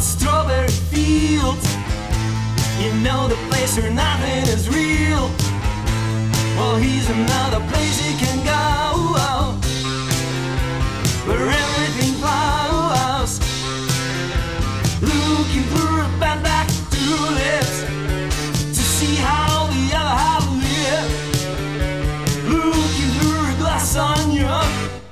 strawberry fields. You know the place where nothing is real. Well, he's another place he can go, where everything flows. Looking through a band back tulips to see how the other half live. Looking through a glass onion.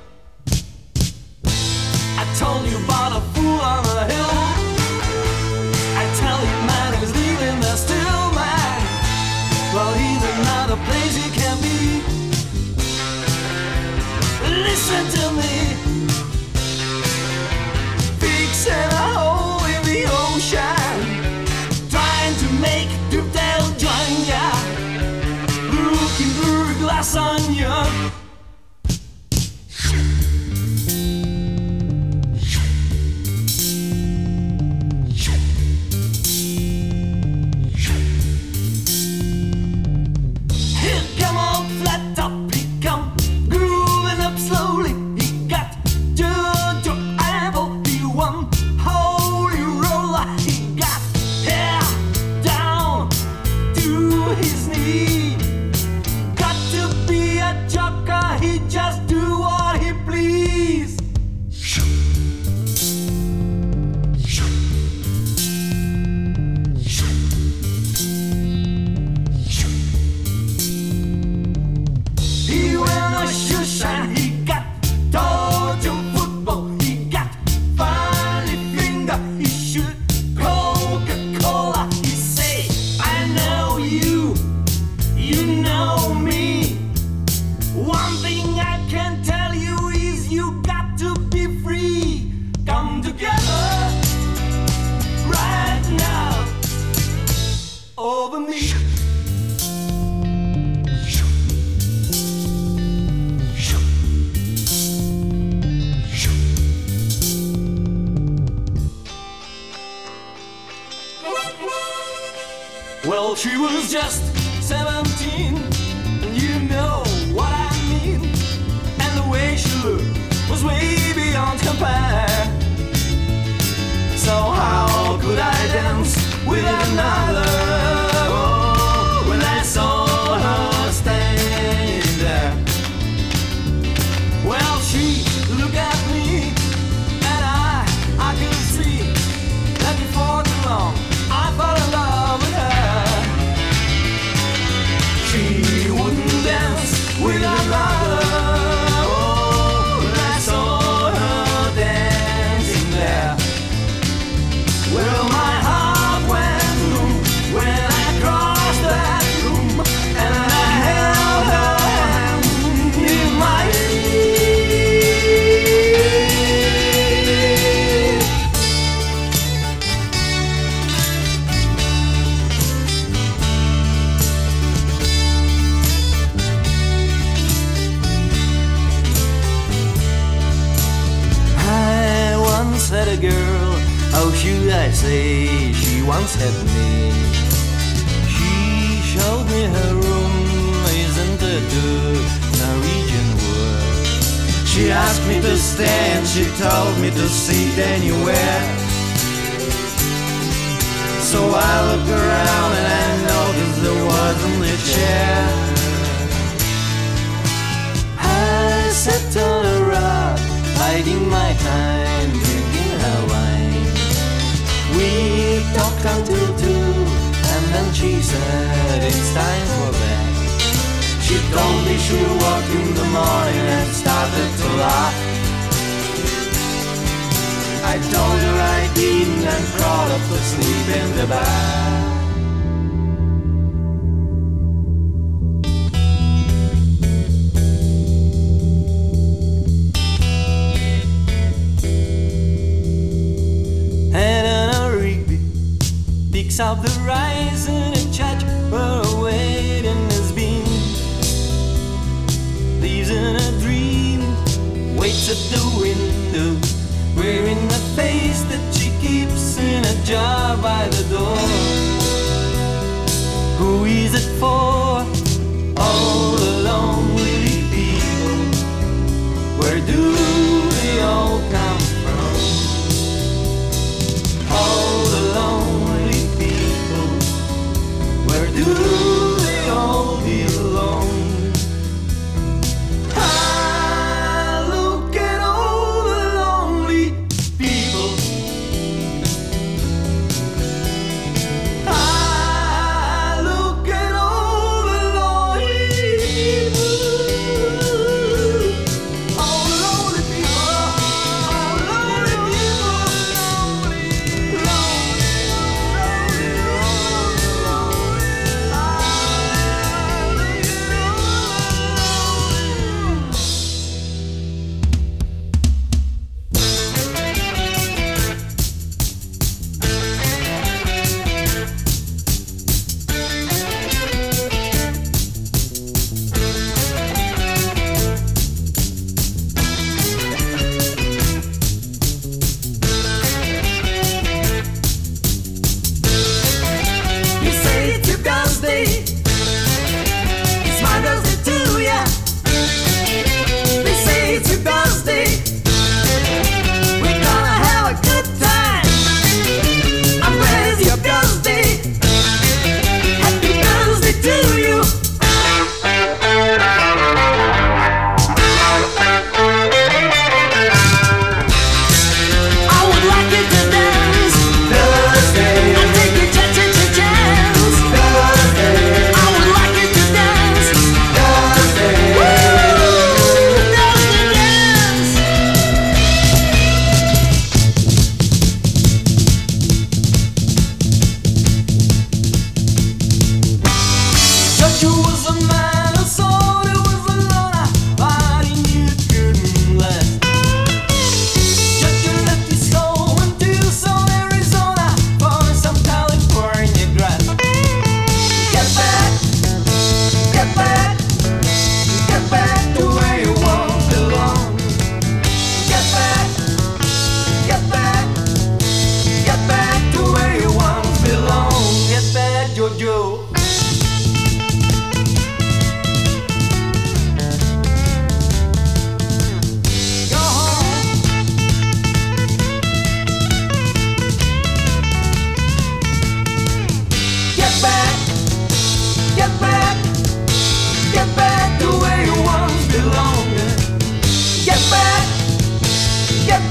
I told you about a fool on the hill. I tell you, man, who's leaving the still man. Well, he's another place he can be. Listen to me. Fixing a hole in the ocean, trying to make Dugdale join ya. Looking through a glass onion. Well, she was just 17, and you know what I mean. And the way she looked was way beyond compare. So how could I dance with another? Oh, when I saw her standing there. Well, she looked at me, and I could see that before too long I fell in love with her. She wouldn't dance with another. Oh, when I saw her dancing there. Well, my heart went boom when I crossed that room, and I held her hand in my hand. I once had a girl, how should I say, she once had me. She showed me her room, isn't it good, Norwegian word. She asked me to stay and she told me to sit anywhere. So I looked around and I noticed there was only a chair. I sat on a rock, biding my time, drinking her wine. We talked until 2, and then she said it's time for bed. She told me she'd walk in the morning and started to laugh. I told her I didn't and crawled up to sleep in the bath. Picks up the rise in a church where a wedding has been. Lives in a dream, waits at the window, wearing a face that she keeps in a jar by the door. Who is it for? All the lonely people. Where do they all come from? All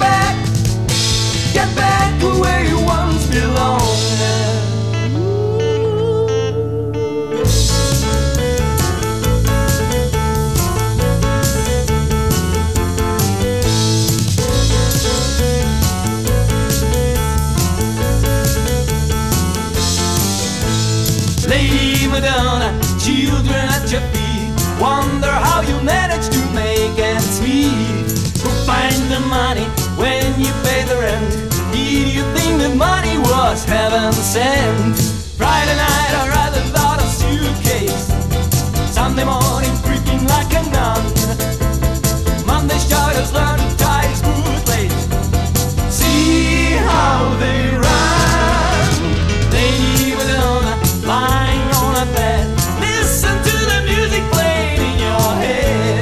get back to where you once belonged. Lady Madonna, children at your feet, wonder how you manage to make ends meet. Who find the money when you pay the rent? Did you think that money was heaven sent? Friday night I rather thought a suitcase, Sunday morning creeping like a nun, Monday shadows learn to tie his bootlace. See how they run. Lady Madonna, lying on a bed, listen to the music playing in your head.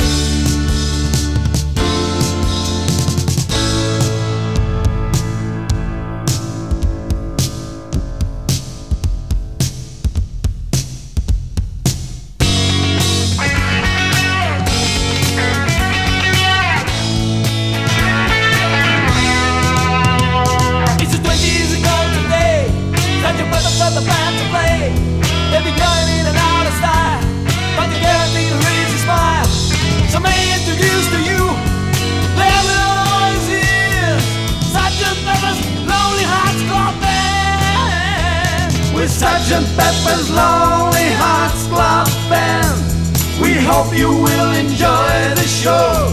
It's the 20s ago today, such a breath of the band to play. They'll be going in and out of style, but you guarantee to raise a smile. So may I introduce to you, there will always is Sergeant Pepper's Lonely Hearts Club Band. With Sergeant Pepper's Lonely Hearts Club Band, we hope you will enjoy the show.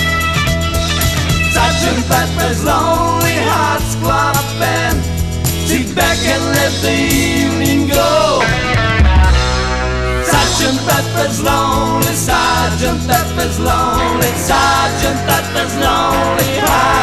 Sergeant Pepper's Lonely Hearts Club Band, sit back and let the evening go. Sergeant Pepper's Lonely, Sergeant Pepper's Lonely, Sergeant Pepper's Lonely Hearts